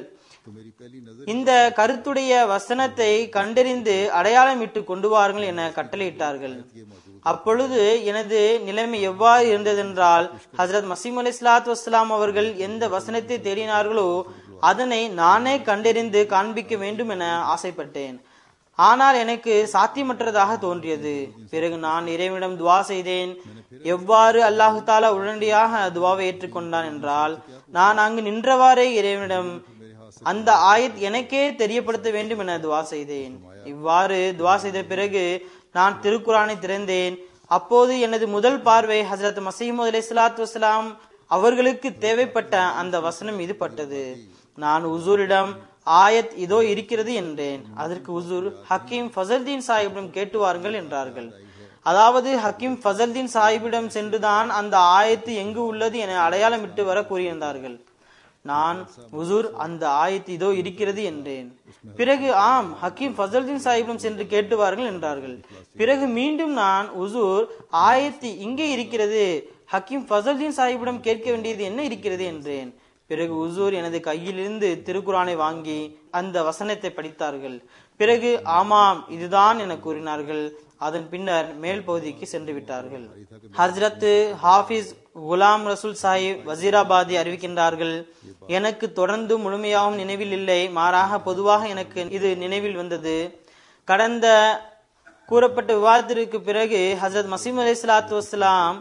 இந்த கருத்துடைய வசனத்தை கண்டறிந்து அடையாளமிட்டு கொண்டு வாருங்கள் என கட்டளையிட்டார்கள். அப்பொழுது எனது நிலைமை எவ்வாறு இருந்ததென்றால், ஹஜ்ரத் மஸீஹ் அலைஹிஸ்ஸலாத்து வஸ்ஸலாம் அவர்கள் எந்த வசனத்தை தேடினார்களோ அதனை நானே கண்டறிந்து காண்பிக்க வேண்டும் என ஆசைப்பட்டேன். ஆனால் எனக்கு சாத்தியமற்றதாக தோன்றியது. பிறகு நான் இறைவனிடம் துவா செய்தேன். எவ்வாறு அல்லாஹு தாலா உடனடியாக துவாவை ஏற்றுக்கொண்டான் என்றால், நான் அங்கு நின்றவாறே இறைவனிடம் அந்த ஆயத் எனக்கே தெரியப்படுத்த வேண்டும் என துவா செய்தேன். இவ்வாறு துவா செய்த பிறகு நான் திருக்குரானை திறந்தேன். அப்போது எனது முதல் பார்வை ஹஜ்ரத் மஸீஹ் அலைஹிஸ்ஸலாத்து வஸ்ஸலாம் அவர்களுக்கு தேவைப்பட்ட அந்த வசனம் இது பட்டது. நான் உசூரிடம் ஆயத் இதோ இருக்கிறது என்றேன். அதற்கு உசூர் ஹக்கீம் ஃபசல்தீன் சாஹிபிடம் கேட்டு வாருங்கள் என்றார்கள். அதாவது ஹக்கீம் ஃபசல்தீன் சாஹிபிடம் சென்றுதான் அந்த ஆயத்து எங்கு உள்ளது என அடையாளமிட்டு வர கூறியிருந்தார்கள். நான் உசூர் அந்த ஆயத்து இதோ இருக்கிறது என்றேன். பிறகு ஆம், ஹக்கீம் ஃபசல்தீன் சாஹிபிடம் சென்று கேட்டுவார்கள் என்றார்கள். பிறகு மீண்டும் நான் உசூர் ஆயத்து இங்கே இருக்கிறது, ஹக்கீம் ஃபசல்தீன் சாஹிபிடம் கேட்க வேண்டியது என்ன இருக்கிறது என்றேன். பிறகு உசூர் எனது கையிலிருந்து திருக்குரானை வாங்கி அந்த வசனத்தை படித்தார்கள். பிறகு ஆமாம் இதுதான் என கூறினார்கள். அதன் பின்னர் மேல் பகுதிக்கு சென்று விட்டார்கள். ஹஜ்ரத் ஹாஃபிஸ் குலாம் ரசூல் சாஹிப் வசீராபாதி அறிவிக்கின்றார்கள், எனக்கு தொடர்ந்து முழுமையாகவும் நினைவில் இல்லை, மாறாக பொதுவாக எனக்கு இது நினைவில் வந்தது. கடந்த கூறப்பட்ட விவாதத்திற்கு பிறகு ஹஜ்ரத் மஸீஹ் அலைஹிஸ்ஸலாத்து வஸ்ஸலாம்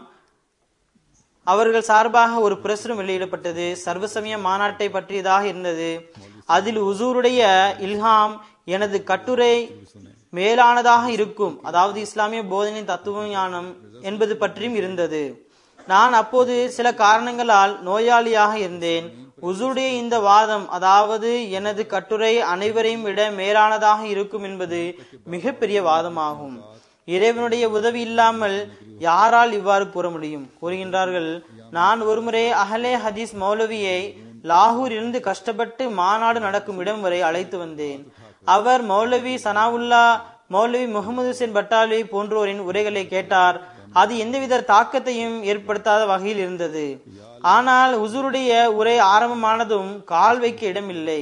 அவர்கள் சார்பாக ஒரு பிரசுரம் வெளியிடப்பட்டது. சர்வசமய மாநாட்டை பற்றியதாக இருந்தது. அதில் உசூருடைய இல்ஹாம் எனது கட்டுரை மேலானதாக இருக்கும், அதாவது இஸ்லாமிய போதனை தத்துவ ஞானம் என்பது பற்றியும் இருந்தது. நான் அப்போது சில காரணங்களால் நோயாளியாக இருந்தேன். உசூருடைய இந்த வாதம், அதாவது எனது கட்டுரை அனைவரையும் விட மேலானதாக இருக்கும் என்பது மிகப்பெரிய வாதமாகும். இறைவனுடைய உதவி இல்லாமல் யாரால் இவ்வாறு கூற முடியும்? கூறுகின்றார்கள், நான் ஒருமுறை அஹ்லே ஹதீஸ் மௌலவியை லாகூர் இருந்து கஷ்டப்பட்டு மாநாடு நடக்கும் இடம் வரை அழைத்து வந்தேன். அவர் மௌலவி சனாவுல்லா, மௌலவி முகமது ஹுசைன் பட்டாலி போன்றோரின் உரைகளை கேட்டார். அது எந்தவித தாக்கத்தையும் ஏற்படுத்தாத வகையில் இருந்தது. ஆனால் உசூருடைய உரை ஆரம்பமானதும் கால் வைக்க இடமில்லை.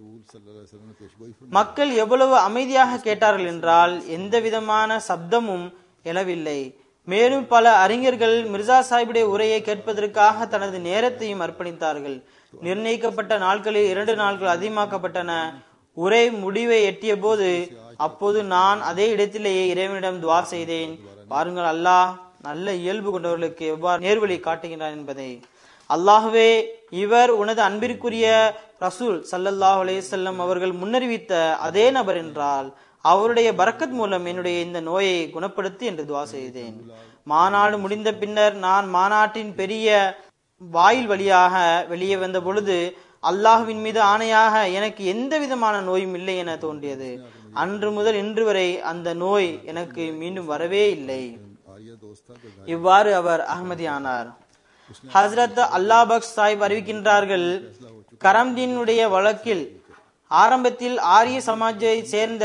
மக்கள் எவ்வளவு அமைதியாக கேட்டார்கள் என்றால் எந்த விதமான சப்தமும் எழவில்லை. மேலும் பல அறிஞர்கள் மிர்சா சாஹிபுடைய உரையை கேட்பதற்காக தனது நேரத்தையும் அர்ப்பணித்தார்கள். நிர்ணயிக்கப்பட்ட நாட்களில் 2 நாட்கள் அதிகமாக்கப்பட்டன. உரை முடிவை எட்டிய போது அப்போது நான் அதே இடத்திலேயே இறைவனிடம் துவா செய்தேன். பாருங்கள், அல்லாஹ் நல்ல இயல்பு கொண்டவர்களுக்கு எவ்வாறு நேர்வழி காட்டுகின்றான் என்பதை. அல்லாஹ்வே, இவர் உனது அன்பிற்குரிய ரசூல் ஸல்லல்லாஹு அலைஹி வஸல்லம் அவர்கள் முன்னறிவித்த அதே நபர் என்றால் அவருடைய பரக்கத் மூலம் என்னுடைய இந்த நோயை குணப்படுத்தி என்று துவா செய்தேன். மாநாடு முடிந்த பின்னர் நான் மாநாட்டின் பெரிய வாயில் வழியாக வெளியே வந்த பொழுது அல்லாஹ்வின் மீது ஆணையாக எனக்கு எந்த விதமான நோயும் இல்லை என தோன்றியது. அன்று முதல் இன்று வரை அந்த நோய் எனக்கு மீண்டும் வரவே இல்லை. दोस्त था जो இவ்வாறு அவர் அகமதியானார். ஹஸ்ரத் அல்லாஹ் பக்ஷ் சாஹிப் அறிவிக்கின்றார்கள், கரம்தீனுடைய வழக்கில் ஆரம்பத்தில் ஆரிய சமாஜை சேர்ந்த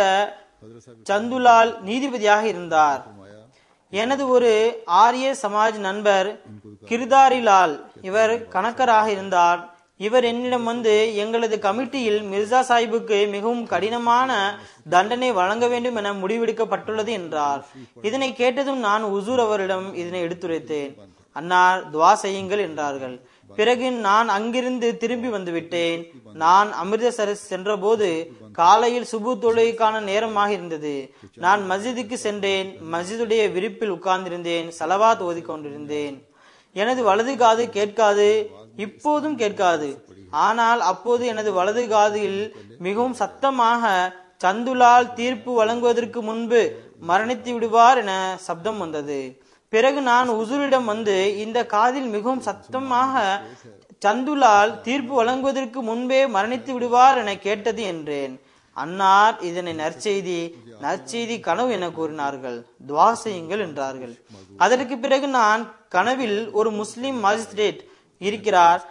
சந்துலால் நீதிபதியாக இருந்தார். எனது ஒரு ஆரிய சமாஜ் நண்பர் கிர்தாரிலால், இவர் கணக்கராக இருந்தார். இவர் என்னிடம் வந்து, எங்களது கமிட்டியில் மிர்சா சாஹிபுக்கு மிகவும் கடினமான தண்டனை வழங்க வேண்டும் என முடிவெடுக்கப்பட்டுள்ளது என்றார். இதனை கேட்டதும் நான் உசூர் அவரிடம் இதனை எடுத்துரைத்தேன். அன்னார் துவா செய்யுங்கள் என்றார்கள். பிறகு நான் அங்கிருந்து திரும்பி வந்துவிட்டேன். நான் அமிர்தசரஸ் சென்ற போது காலையில் சுபு தொழுகைக்கான நேரமாக இருந்தது. நான் மஸ்ஜிதுக்கு சென்றேன். மஸ்ஜிதுடைய விரிப்பில் உட்கார்ந்திருந்தேன். சலவாத் ஓதி கொண்டிருந்தேன். எனது வலது காது கேட்காது, இப்போதும் கேட்காது. ஆனால் அப்போது எனது வலது காதில் மிகவும் சத்தமாக சந்துலால் தீர்ப்பு வழங்குவதற்கு முன்பு மரணித்து விடுவார் என சப்தம் வந்தது. பிறகு நான் உசூரிடம் வந்து, இந்த காதில் மிகவும் சத்தமாக சந்துலால் தீர்ப்பு வழங்குவதற்கு முன்பே மரணித்து விடுவார் என கேட்டது என்றேன். அன்னார் இதனை நற்செய்தி கனவு என கூறினார்கள். துவா செய்யுங்கள் என்றார்கள். அதற்கு பிறகு நான் கனவில் ஒரு முஸ்லிம் மாஜிஸ்ட்ரேட் இருக்கிறார்.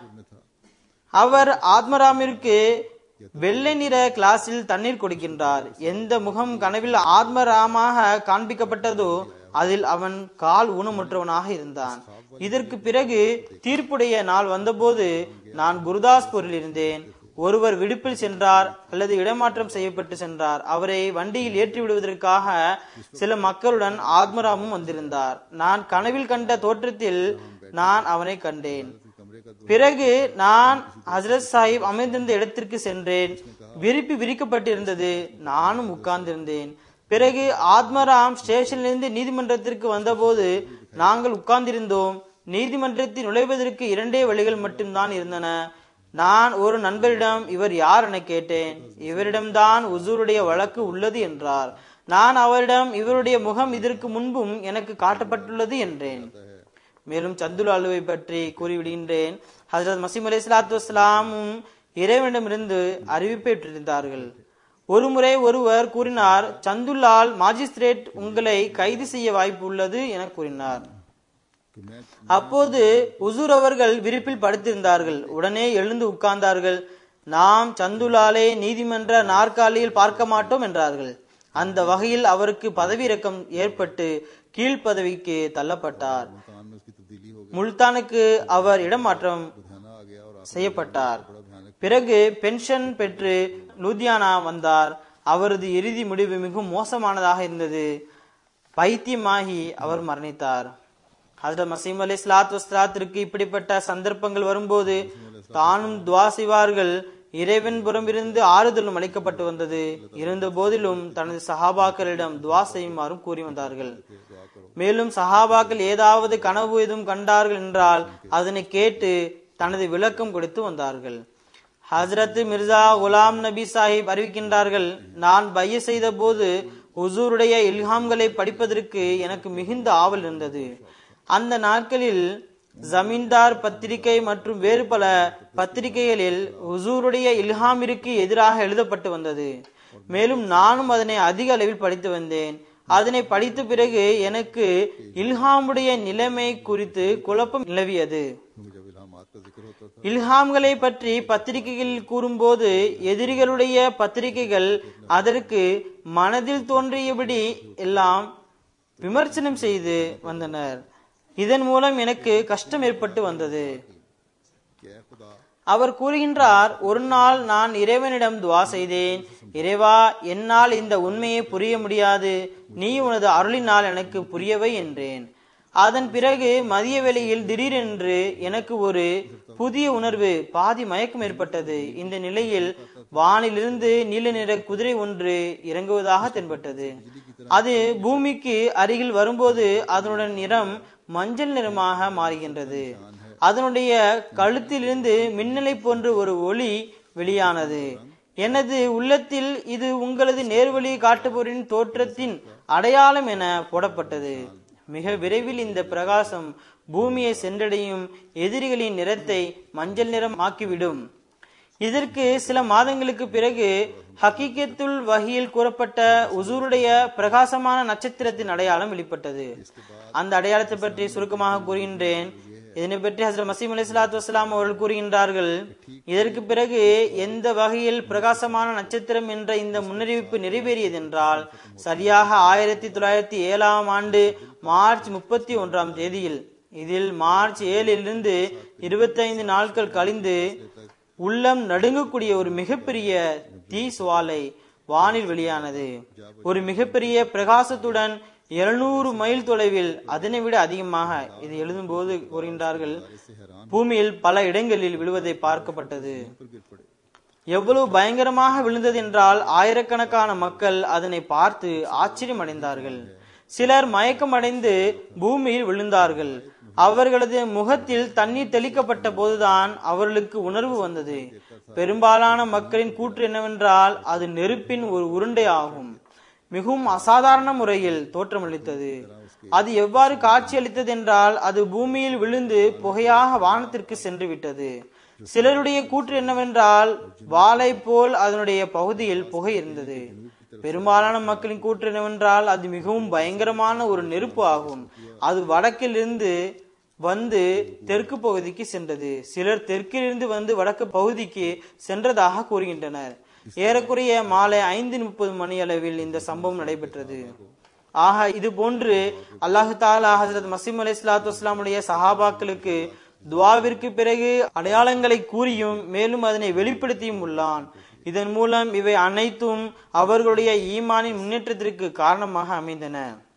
அவர் ஆத்மராமிற்கு வெள்ளை நிற கிளாஸில் தண்ணீர் கொடுக்கின்றார். எந்த முகம் கனவில் ஆத்மராமாக காண்பிக்கப்பட்டதோ அதில் அவன் கால் ஊனமுற்றவனாக இருந்தான். இதற்கு பிறகு தீர்ப்புடைய நாள் வந்தபோது நான் குருதாஸ்பூரில் இருந்தேன். ஒருவர் விடுப்பில் சென்றார் அல்லது இடமாற்றம் செய்யப்பட்டு சென்றார். அவரை வண்டியில் ஏற்றி விடுவதற்காக சில மக்களுடன் ஆத்மராமும் வந்திருந்தார். நான் கனவில் கண்ட தோற்றத்தில் நான் அவனை கண்டேன். பிறகு நான் ஹசரத் சாஹிப் அமர்ந்திருந்த இடத்திற்கு சென்றேன். விரிப்பு விரிக்கப்பட்டிருந்தது. நானும் உட்கார்ந்திருந்தேன். பிறகு ஆத்மராம் ஸ்டேஷனிலிருந்து நீதிமன்றத்திற்கு வந்தபோது நாங்கள் உட்கார்ந்திருந்தோம். நீதிமன்றத்தில் நுழைவதற்கு 2 வழிகள் மட்டும்தான் இருந்தன. நான் ஒரு நண்பரிடம் இவர் யார் என கேட்டேன். இவரிடம்தான் உசூருடைய வழக்கு உள்ளது என்றார். நான் அவரிடம் இவருடைய முகம் இதற்கு முன்பும் எனக்கு காட்டப்பட்டுள்ளது என்றேன். மேலும் சந்துலாலுவை பற்றி கூறிவிடுகின்றேன். ஹஜ்ரத் மசீம் அலைஹிஸ்ஸலாத்து வஸ்ஸலாமும் இறைவனிடமிருந்து அறிவிப்பை பெற்றிருந்தார்கள். ஒருமுறை ஒருவர் கூறினார், சந்துலால் மாஜிஸ்ட்ரேட் உங்களை கைது செய்ய வாய்ப்பு உள்ளது என கூறினார். அப்போது உசூர் அவர்கள் விரிப்பில் படுத்திருந்தார்கள். உடனே எழுந்து உட்கார்ந்தார்கள். நாம் சந்துலாலை நீதிமன்ற நாற்காலியில் பார்க்க மாட்டோம் என்றார்கள். அந்த வகையில் அவருக்கு பதவி இறக்கம் ஏற்பட்டு கீழ்பதவிக்கு தள்ளப்பட்டார். முல்தானுக்கு அவர் இடமாற்றம் செய்யப்பட்டார். பிறகு பென்ஷன் பெற்று லூதியானா வந்தார். அவரது இறுதி முடிவு மிகவும் மோசமானதாக இருந்தது. பைத்தியமாகி அவர் மரணித்தார். ஹஜ்ரத் மசீம் அலைஹிஸ்ஸலாத்து வஸ்ஸலாத்திற்கு இப்படிப்பட்ட சந்தர்ப்பங்கள் வரும்போது தானும் துவா செய்வார்கள். இறைவன் புறமிருந்து ஆறுதலும் அளிக்கப்பட்டு வந்தது. இருந்த போதிலும் தனது சஹாபாக்களிடம் துவா செய்யுமாறும் கூறி வந்தார்கள். மேலும் சஹாபாக்கள் ஏதாவது கனவு எதுவும் கண்டார்கள் என்றால் அதனை கேட்டு தனது விளக்கம் கொடுத்து வந்தார்கள். ஹஜ்ரத் மிர்சா குலாம் நபி சாஹிப் அறிவிக்கின்றார்கள், நான் பைய செய்த போது ஹுசூருடைய இல்ஹாம்களை படிப்பதற்கு எனக்கு மிகுந்த ஆவல் இருந்தது. அந்த நாட்களில் ஜமீன்தார் பத்திரிகை மற்றும் வேறு பல பத்திரிகைகளில் ஹுசூருடைய இல்ஹாமிற்கு எதிராக எழுதப்பட்டு வந்தது. மேலும் நானும் அதனை அதிக அளவில் படித்து வந்தேன். அதனை படித்த பிறகு எனக்கு இல்ஹாமுடைய நிலைமை குறித்து குழப்பம் நிலவியது. இல்ஹாம்களை பற்றி பத்திரிகைகளில் கூறும்போது எதிரிகளுடைய பத்திரிகைகள் அதற்கு மனதில் தோன்றியபடி எல்லாம் விமர்சனம் செய்து வந்தனர். இதன் மூலம் எனக்கு கஷ்டம் ஏற்பட்டு வந்தது. அவர் கூறுகின்றார், ஒரு நாள் நான் இறைவனிடம் துவா செய்தேன். இறைவா, என்னால் இந்த உண்மையை புரிய முடியாது, நீ உனது அருளினால் எனக்கு புரியவை என்றேன். அதன் பிறகு மதிய வேளையில் திடீரென்று எனக்கு ஒரு புதிய உணர்வு, பாதி மயக்கம் ஏற்பட்டது. இந்த நிலையில் வானிலிருந்து நீல நிற குதிரை ஒன்று இறங்குவதாக தென்பட்டது. அது பூமிக்கு அருகில் வரும்போது அதனுடன் நிறம் மஞ்சள் நிறமாக மாறுகின்றது. அதனுடைய கழுத்திலிருந்து மின்னலை போன்று ஒரு ஒளி வெளியானது. எனது உள்ளத்தில் இது உங்களது நேர்வழி காட்டுபவரின் தோற்றத்தின் அடையாளம் என போடப்பட்டது. மிக விரைவில் இந்த பிரகாசம் பூமியை சென்றடையும், எதிரிகளின் நிறத்தை மஞ்சள் நிறம் ஆக்கிவிடும். இதற்கு சில மாதங்களுக்கு பிறகு ஹகீகத்துல் வஹியில் கூறப்பட்ட உசூருடைய பிரகாசமான நட்சத்திரத்தின் அடையாளம் வெளிப்பட்டது. அந்த அடையாளத்தை பற்றி சுருக்கமாக கூறுகின்றேன். இதனை பற்றி ஹஸ்ரத் மஸீஹ் அலைஹிஸ்ஸலாத்து வஸ்ஸலாம் அவர்கள் கூறுகின்றார்கள், இதற்கு பிறகு எந்த வகையில் பிரகாசமான நட்சத்திரம் என்ற இந்த முன்னறிவிப்பு நிறைவேறியது என்றால், சரியாக 1907 ஆண்டு மார்ச் 31 தேதியில். இதில் மார்ச் 7 25 நாட்கள் கழிந்து உள்ளம் நடுங்கக்கூடிய ஒரு மிகப்பெரிய தீ சுவாலை வானில் வெளியானது. ஒரு மிகப்பெரிய பிரகாசத்துடன் 700 மைல் தொலைவில், அதனை விட அதிகமாக, இது எழுதும் போது கூறுகின்றார்கள், பூமியில் பல இடங்களில் விழுவதை பார்க்கப்பட்டது. எவ்வளவு பயங்கரமாக விழுந்தது என்றால் ஆயிரக்கணக்கான மக்கள் அதனை பார்த்து ஆச்சரியம் அடைந்தார்கள். சிலர் மயக்கமடைந்து பூமியில் விழுந்தார்கள். அவர்களது முகத்தில் தண்ணீர் தெளிக்கப்பட்ட போதுதான் அவர்களுக்கு உணர்வு வந்தது. பெரும்பாலான மக்களின் கூற்று என்னவென்றால், அது நெருப்பின் ஒரு உருண்டை ஆகும். மிகவும் அசாதாரண முறையில் தோற்றமளித்தது. அது எவ்வாறு காட்சியளித்தது என்றால், அது பூமியில் விழுந்து புகையாக வானத்திற்கு சென்று விட்டது. சிலருடைய கூற்று என்னவென்றால், வாளை போல் அதனுடைய பகுதியில் புகை இருந்தது. பெரும்பாலான மக்களின் கூற்று என்னவென்றால், அது மிகவும் பயங்கரமான ஒரு நெருப்பு ஆகும். அது வடக்கிலிருந்து வந்து தெற்கு பகுதிக்கு சென்றது. சிலர் தெற்கிலிருந்து வந்து வடக்கு பகுதிக்கு சென்றதாக கூறுகின்றனர். ஏறக்குறைய மாலை 5:30 மணி அளவில் இந்த சம்பவம் நடைபெற்றது. ஆக இது போன்று அல்லாஹு தாலா ஹஜ்ரத் மஸீஹ் அலைஹிஸ்ஸலாத்து வஸ்ஸலாமுடைய சஹாபாக்களுக்கு துஆவிற்கு பிறகு அடையாளங்களை கூறியும் மேலும் அதனை வெளிப்படுத்தியும் உள்ளான். இதன் மூலம் இவை அனைத்தும் அவர்களுடைய ஈமானின் முன்னேற்றத்திற்கு காரணமாக அமைந்தன.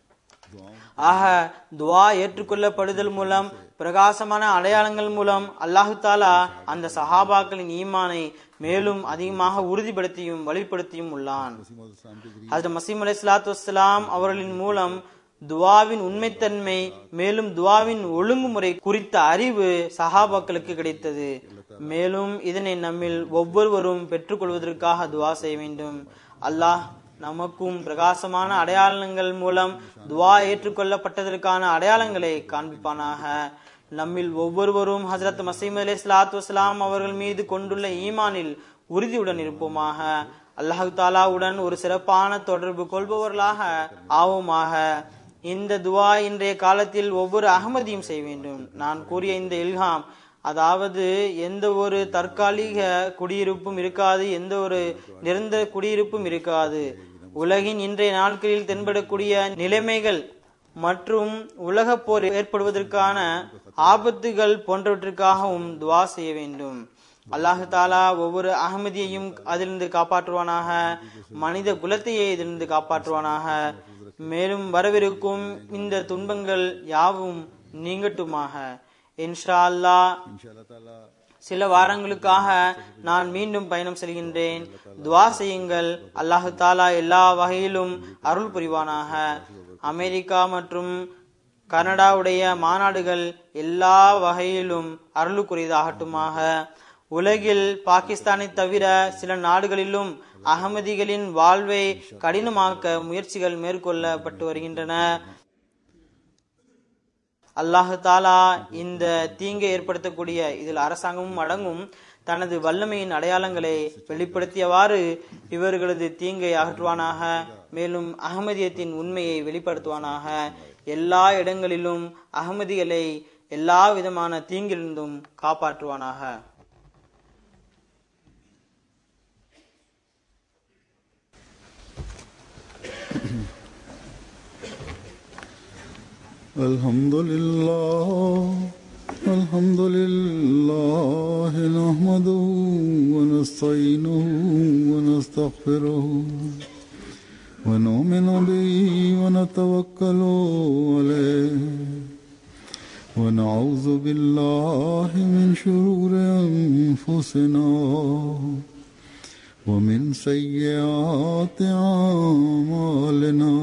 ஆக துஆ ஏற்றுக்கொள்ளப்படுதல் மூலம், பிரகாசமான அடையாளங்கள் மூலம் அல்லாஹு தாலா அந்த சஹாபாக்களின் ஈமானை மேலும் அதிகமாக உறுதிப்படுத்தியும் வழிப்படுத்தியும் உள்ளான். ஹஜ்ரத் மஸீஹ் அலைஹிஸ்ஸலாத்து வஸ்ஸலாம் அவர்களின் மூலம் துஆவின் உண்மைத்தன்மை மேலும் துஆவின் ஒழுங்குமுறை குறித்த அறிவு சஹாபாக்களுக்கு கிடைத்தது. மேலும் இதனை நம்மில் ஒவ்வொருவரும் பெற்றுக்கொள்வதற்காக துஆ செய்ய வேண்டும். அல்லாஹ் நமக்கும் பிரகாசமான அடையாளங்கள் மூலம் துஆ ஏற்றுக்கொள்ளப்பட்டதற்கான அடையாளங்களை காண்பிப்பானாக. நம்மில் ஒவ்வொருவரும் ஹஜ்ரத் மஸீஹ் அலைஹிஸ்ஸலாத்து வஸ்ஸலாம் அவர்கள் மீது கொண்டுள்ள ஈமானில் உறுதியுடன் இருப்போமாக. அல்லாஹ் தாலாவுடன் ஒரு சிறப்பான தொடர்பு கொள்பவர்களாக ஆவோமாக. இந்த துஆ இன்றைய காலத்தில் ஒவ்வொரு அகமதியும் செய்ய வேண்டும். நான் கூறிய இந்த இல்ஹாம், அதாவது எந்த ஒரு தற்காலிக குடியிருப்பும் இருக்காது, எந்த ஒரு நிரந்தர குடியிருப்பும் இருக்காது. உலகின் இன்றைய நாட்களில் தென்படக்கூடிய நிலைமைகள் மற்றும் உலக போர் ஏற்படுவதற்கான ஆபத்துகள் போன்றவற்றிற்காகவும் துஆ செய்ய வேண்டும். அல்லாஹு தாலா ஒவ்வொரு அகமதியையும் அதிலிருந்து காப்பாற்றுவானாக. மனித குலத்தையே இதிலிருந்து காப்பாற்றுவானாக. மேலும் வரவிருக்கும் இந்த துன்பங்கள் யாவும் நீங்கட்டுமாக. இன்ஷா அல்லாஹ் சில வாரங்களுக்காக நான் மீண்டும் பயணம் செல்கின்றேன். துஆ செய்யுங்கள். அல்லாஹு தாலா எல்லா வகையிலும் அருள் புரிவானாக. அமெரிக்கா மற்றும் கனடாவுடைய மாநாடுகள் எல்லா வகையிலும் அருளுக்குரியதாகட்டுமாக. உலகில் பாகிஸ்தானை தவிர சில நாடுகளிலும் அகமதிகளின் வாழ்வை கடினமாக்க முயற்சிகள் மேற்கொள்ளப்பட்டு வருகின்றன. அல்லாஹு தாலா இந்த தீங்கை ஏற்படுத்தக்கூடிய இதில் அரசாங்கமும் அடங்கும் தனது வல்லமையின் அடையாளங்களை வெளிப்படுத்தியவாறு இவர்களது தீங்கை அகற்றுவானாக. மேலும் அகமதியத்தின் உண்மையை வெளிப்படுத்துவானாக. எல்லா இடங்களிலும் அகமதிகளை எல்லா விதமான தீங்கிலிருந்தும் காப்பாற்றுவானாக. Alhamdulillah nahmaduhu wa nasta'inuhu wa nastaghfiruhu wa nu'minu bihi wa natawakkalu alayhi wa na'udhu billahi min shururi anfusina wa min sayyiati a'malina.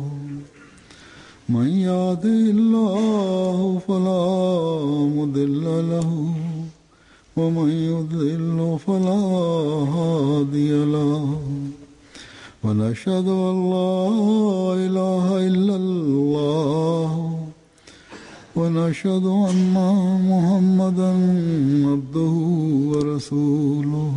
من يهده الله فلا مضل له ومن يضلل فلا هادي له ونشهد أن لا إله إلا الله ونشهد أن محمدا عبده ورسوله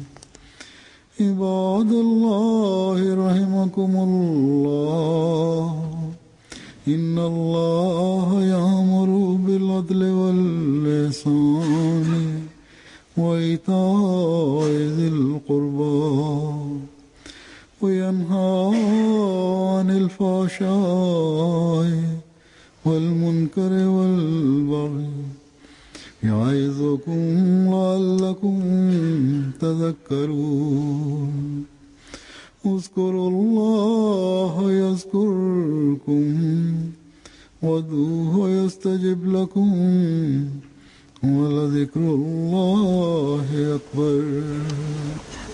عباد الله رحمكم الله إن الله يأمر بالعدل والإحسان وإيتاء ذي القربى وينهى عن الفحشاء والمنكر والبغي يعظكم لعلكم تذكرون اذكروا الله يذكركم وادعوه يستجب لكم ولذكر الله أكبر